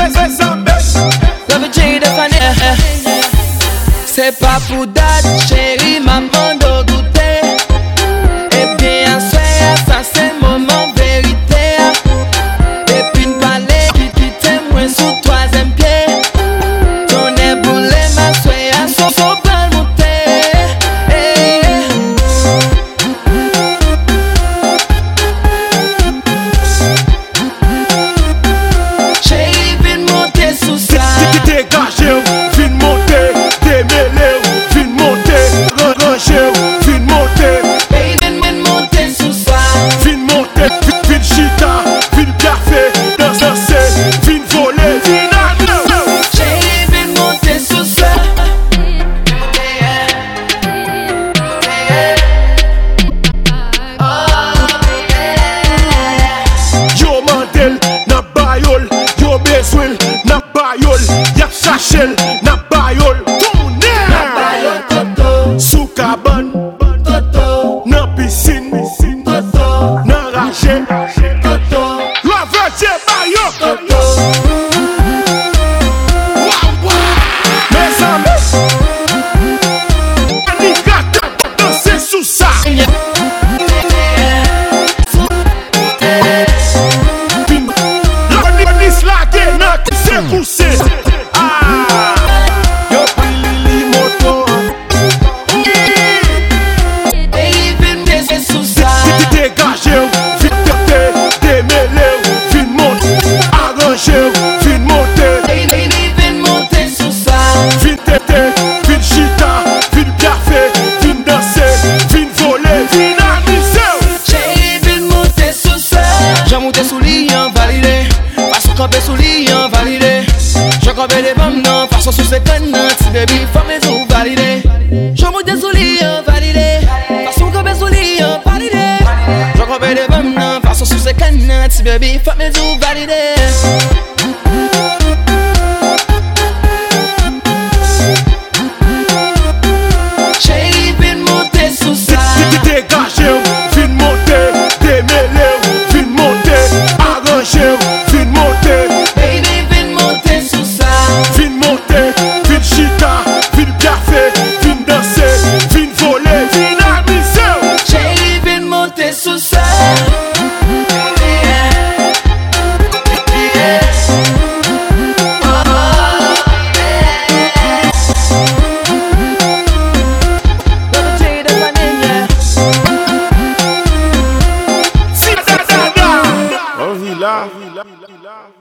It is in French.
C'est pas pour date, chérie, maman d'eau goûter. Et bien, ça c'est moment vérité. Et puis une palais qui t'aime moins sous troisième pied. Ton éboulé, ma soya, son bal monté. Chérie, viens monter sous ça. Dégagez, viens monter. Chachel, na bayol, tourner, sous cabane, na piscine, na rachel, la verte bayo, mes amis, alligator, danser sous ça. La police la gueule, c'est poussé. Vin monter, vin monter sous ça. Vin têter, vin chita, vin café, vin danser, vin voler, vin amuser. Chérie, vin monter sous ça. J'en monte sous l'île, validé. Façon camper sous l'île, validé. J'en camper des pommes, non, façon sous ses cannes, si baby, faut mes ou validé. J'en monte sous l'île, validé. Façon camper sous l'île, validé. J'en camper des pommes, non, façon sous ses cannes, si baby, faut mes ou validé. La